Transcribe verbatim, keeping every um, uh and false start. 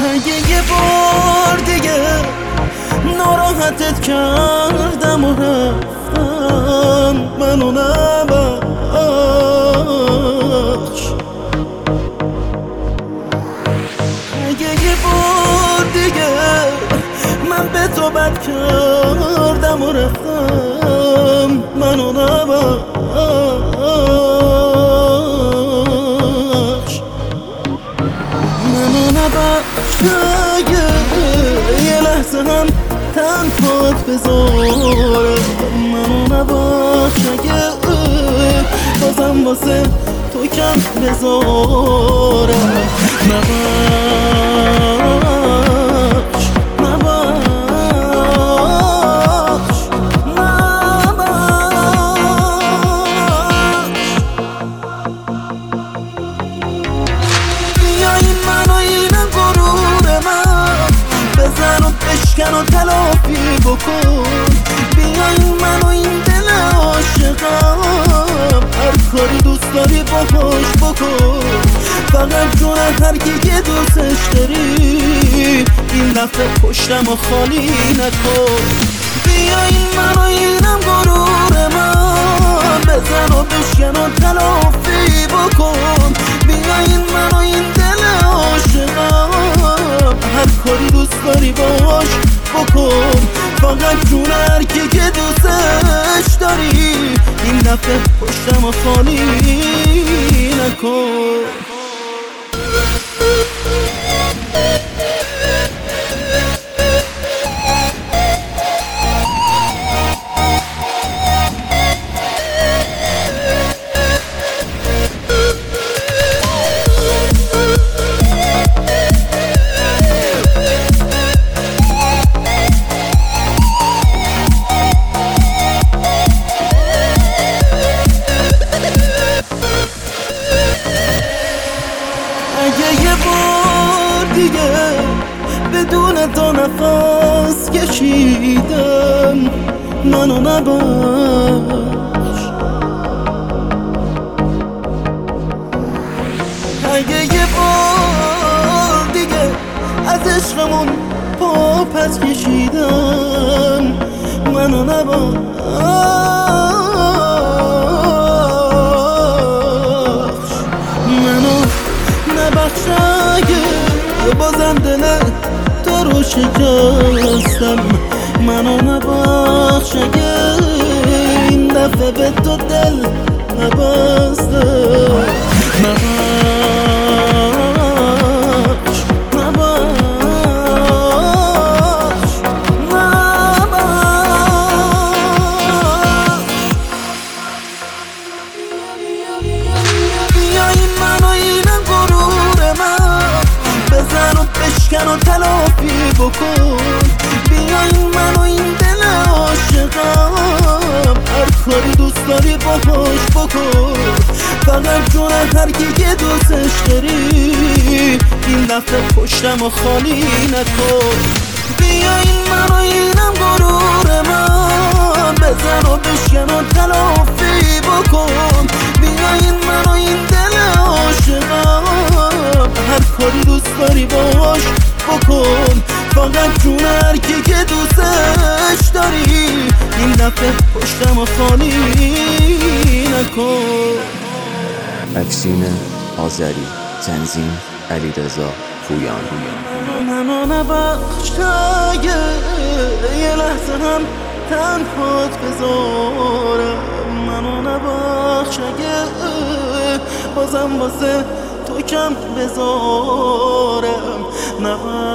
اگه یه بار دیگه ناراحتت کردم و رفتم، منو نبخش. اگه یه بار دیگه من به تو بد کردم و رفتم، منو نبخش. منو نبخش اگه یه لحظه هم تنهات بذارم، منو نبخش اگه بازم واسه تو کم بذارم. نبخش نبخش نبخش. بیا این منو اینم غرور من، بزن و بشکن و تلافی بکن. بیا این منو این دل عاشقم، هر کاری دوست داری باهاش بکن. فقط جون هر کی که دوستش داری، این دفعه پشتم و خالی نکن. بیا این منو اینم غرور من، بزن و بشکن و تلافی بکن. بیا این منو این دل عاشقم، هر کاری دوست داری باش بکن. فقط جون هر کی که دوستش داری، این دفعه پشتم و خالی نکن. اگه یه بار دیگه بدون تو نفس کشیدم، منو نبخش. اگه یه بار دیگه از عشقمون پا پس کشیدم، منو نبخش. منو نبخش اگه بازم دل تو رو شکستم، منو نبخش اگه این دفعه به تو دل نبستم. نبخش نبخش نبخش. بیا این منو اینم غرور من، بزن و بشکن و تلافی بکن. بیا این منو این دل عاشقم، هر کاری دوست داری باهاش بکن. فقط جون هر کی که دوستش داری، این دفعه پشتم و خالی نکن. بیا این منو اینم غرور من، بزن و بشکن و تلافی بکن. بیا این منو این دل عاشقم، هر کاری دوست داری باش بکن. فقط جون هر کی که دوستش داری، این دفعه پشتم و خالی نکن. اکسین آذری، تنظیم علیرضا پویان. منو نبخش اگه یه لحظه هم تنهات بذارم، منو نبخش اگه بازم واسه تو کم بذارم. نبخش